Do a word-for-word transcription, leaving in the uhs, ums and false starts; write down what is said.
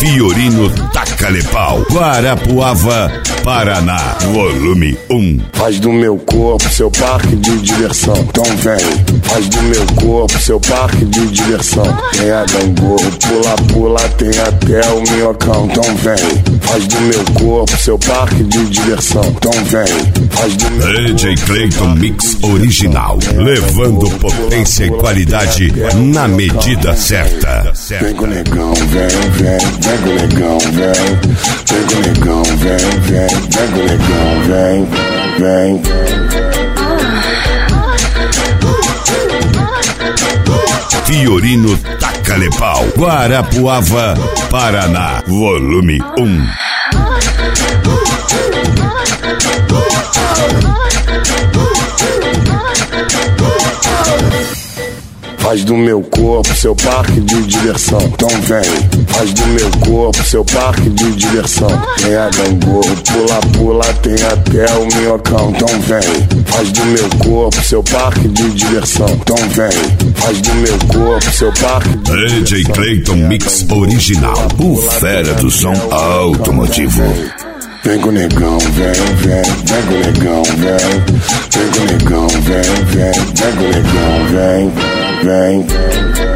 Fiorino Taca-le-Pau, Guarapuava, Paraná, volume um. Faz do meu corpo seu parque de diversão, então vem. Faz do meu corpo seu parque de diversão. Tem a gangorra, pula, pula, tem até o minhocão, então vem. Faz do meu corpo seu parque de diversão, então vem. Faz do meu D J Clayton Mix Original, levando potência e qualidade na medida certa. Vem com o negão, vem, vem, vem com o negão, vem. Vem com o negão, vem, vem, vem com o negão, vem, vem. Fiorino Taca-le-Pau, Guarapuava, Paraná, volume um. Faz do meu corpo seu parque de diversão, então vem. Faz do meu corpo seu parque de diversão. Tem a gangorra, pula, pula, tem até o minhocão, então vem. Faz do meu corpo seu parque de diversão, então vem. Faz do meu corpo seu parque de D J diversão. Clayton Mix Original, o fera do som automotivo. Vem com o negão, vem, vem, vem com o negão, vem. Vem com o negão, vem, vem, vem com o negão, vem, vem.